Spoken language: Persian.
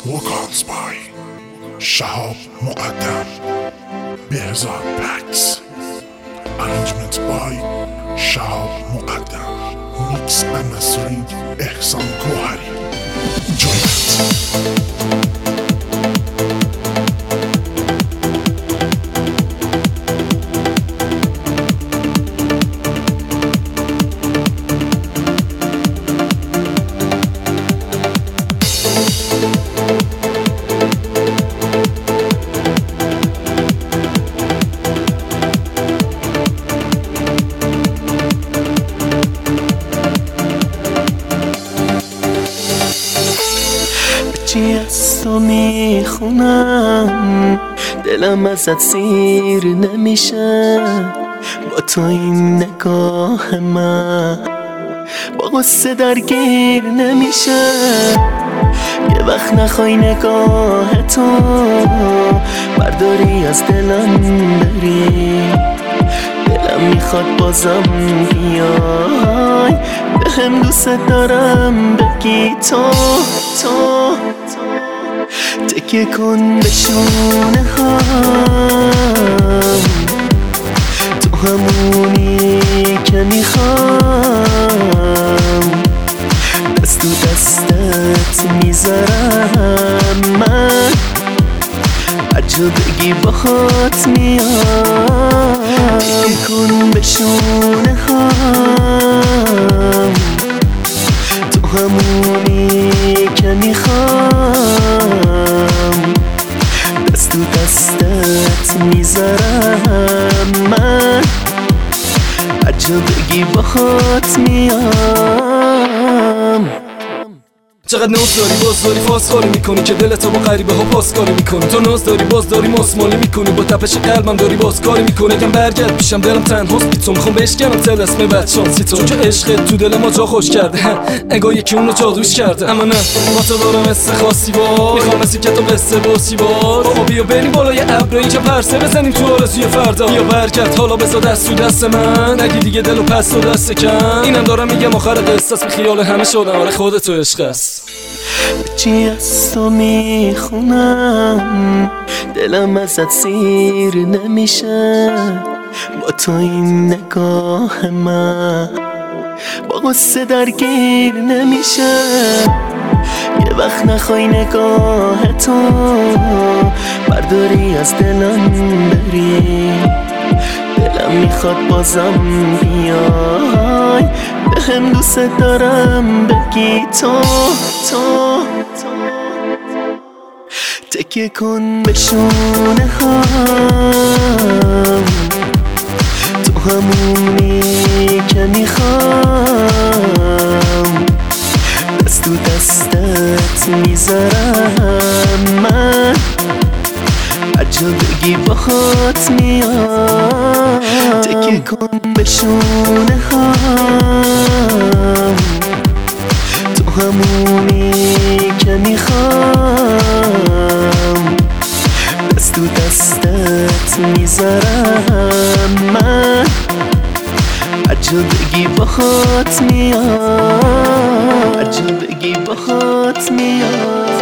Vocals by Shahab Muqaddam Behzad Pax. Arrangements by Shahab Muqaddam. Mix and mastering Ehsan Gohari. Enjoy it. چی از تو میخونم دلم ازت سیر نمیشه، با تو این نگاه من با غصه درگیر نمیشه. یه وقت نخوای نگاه تو برداری از دلم بری، دلم میخواد بازم بیای بهم دوست دارم بگی تو تکیه کن به شونه هم، تو همونی که میخوام، دست تو دستت میذارم من، هرجا بگی باهات میام. تکیه کن به شونه هم، تو همونی که میخوام، دست تو دستت میذارم من، هرجا بگی باهات میام. چقدر ناز داری باز داری فاسخاری میکنی که دلتو با غریبه ها پاسکاری میکنی. تو ناز داری باز داری ماسمالی میکنی، با تپش قلبم داری بازکاری میکنی. اگم برگرد پیشم دلم تنهاست بی تو، میخوام بشکنم طلسم بدشانسی تو، چون که عشقت تو دل ما جا خوش کرده، انگار یکی اونو جادوش کرده. اما نه با تو دارم حس خاصی با، میخوام مثل که تو قصه باسی باز. بابا بیا بریم بالای ابر اینجا پرسه بزنیم تو آرزوی فردا. بیا برگرد حالا بذار دست تو دست من، نگی دیگه دلو پس تو دست کن. اینم دارم میگم آخر قصه است، خیال همه شدم آره خودت تو عشق است. چی از تو میخونم دلم ازت سیر نمیشه، با تو این نگاه من با غصه درگیر نمیشه. یه وقت نخوای نگاه تو برداری از دلم بری، دلم میخواد بازم بیای بهم دوست دارم بگی تو تکیه کن به شونه هم، تو همونی که میخوام، دست تو دستت میذارم من، هرجا بگی باهات میام. تکیه کن به شونه هم، تو همونی که میخوام، دست تو دستت میذارم من، هرجا بگی باهات میام، هرجا بگی باهات میام.